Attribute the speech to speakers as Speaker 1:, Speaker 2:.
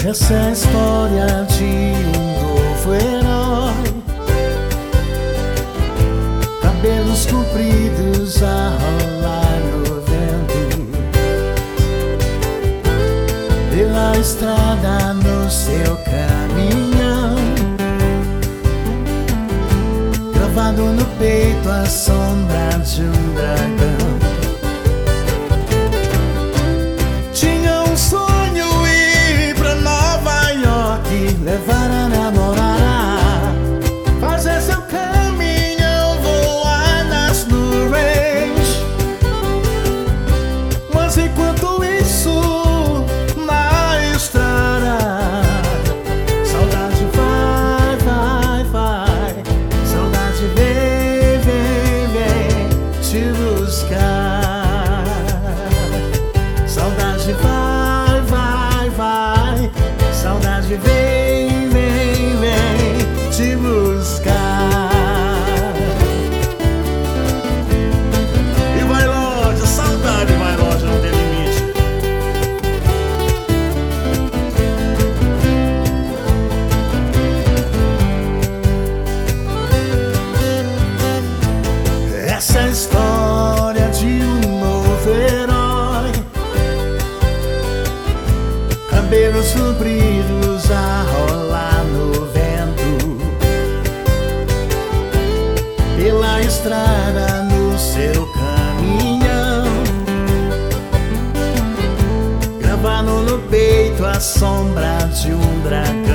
Speaker 1: Essa é a história de um novo herói, cabelos compridos a rolar no vento, pela estrada no seu caminhão, gravado no peito a sombra de um dragão. Tinha um sonho ir pra Nova York, levar a namorada, fazer seu caminhão, voar nas nuvens. Mas enquanto isso, na estrada, saudade vai, vai, vai, saudade vem, vem, vem te buscar. Saudade vai, vai, vai, saudade vem, vem, vem te buscar. E vai longe, a saudade vai longe, não tem limite. Essa é a história de um novo herói, cabelos compridos a rolar no vento, pela estrada no seu caminhão, gravado no peito a sombra de um dragão.